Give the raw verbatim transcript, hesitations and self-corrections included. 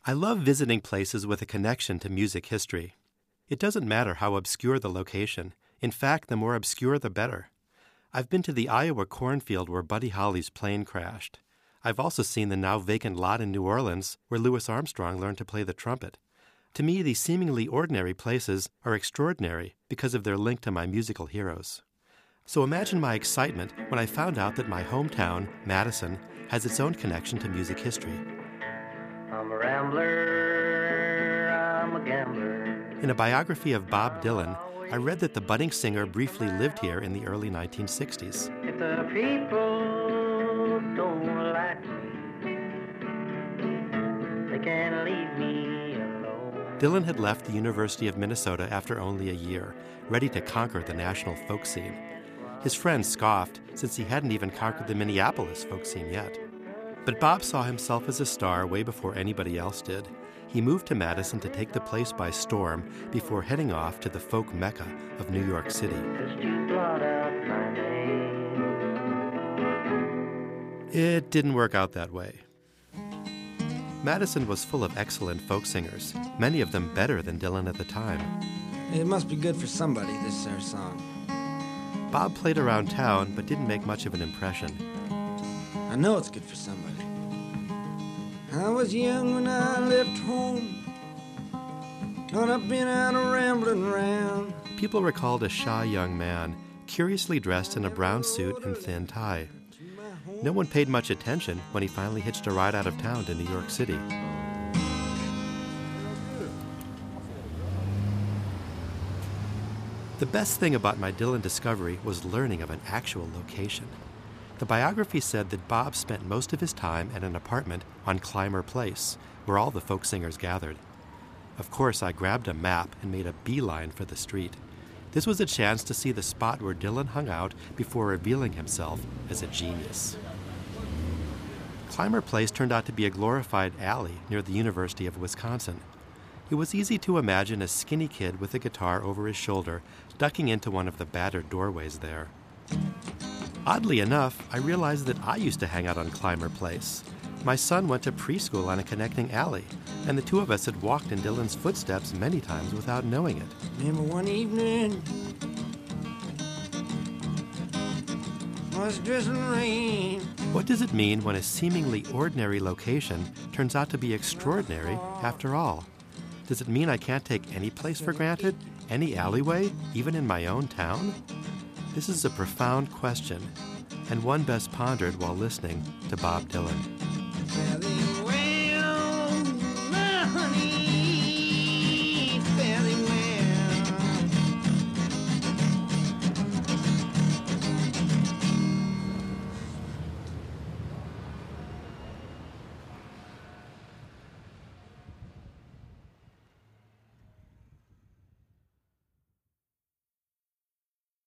I love visiting places with a connection to music history. It doesn't matter how obscure the location. In fact, the more obscure, the better. I've been to the Iowa cornfield where Buddy Holly's plane crashed. I've also seen the now vacant lot in New Orleans where Louis Armstrong learned to play the trumpet. To me, these seemingly ordinary places are extraordinary because of their link to my musical heroes. So imagine my excitement when I found out that my hometown, Madison, has its own connection to music history. I'm a rambler, I'm a gambler. In a biography of Bob Dylan, I read that the budding singer briefly lived here in the early nineteen sixties. If the people don't like me, they can leave me alone. Dylan had left the University of Minnesota after only a year, ready to conquer the national folk scene. His friends scoffed, since he hadn't even conquered the Minneapolis folk scene yet. But Bob saw himself as a star way before anybody else did. He moved to Madison to take the place by storm before heading off to the folk mecca of New York City. Just to blot out my name. It didn't work out that way. Madison was full of excellent folk singers, many of them better than Dylan at the time. It must be good for somebody, this there song. Bob played around town but didn't make much of an impression. I know it's good for somebody. I was young when I left home, and I've been out a rambling around. People recalled a shy young man, curiously dressed in a brown suit and thin tie. No one paid much attention when he finally hitched a ride out of town to New York City. The best thing about my Dylan discovery was learning of an actual location. The biography said that Bob spent most of his time at an apartment on Clymer Place, where all the folk singers gathered. Of course, I grabbed a map and made a beeline for the street. This was a chance to see the spot where Dylan hung out before revealing himself as a genius. Clymer Place turned out to be a glorified alley near the University of Wisconsin. It was easy to imagine a skinny kid with a guitar over his shoulder ducking into one of the battered doorways there. Oddly enough, I realized that I used to hang out on Clymer Place. My son went to preschool on a connecting alley, and the two of us had walked in Dylan's footsteps many times without knowing it. Remember one evening, was drizzling rain. What does it mean when a seemingly ordinary location turns out to be extraordinary after all? Does it mean I can't take any place for granted, any alleyway, even in my own town? This is a profound question, and one best pondered while listening to Bob Dylan.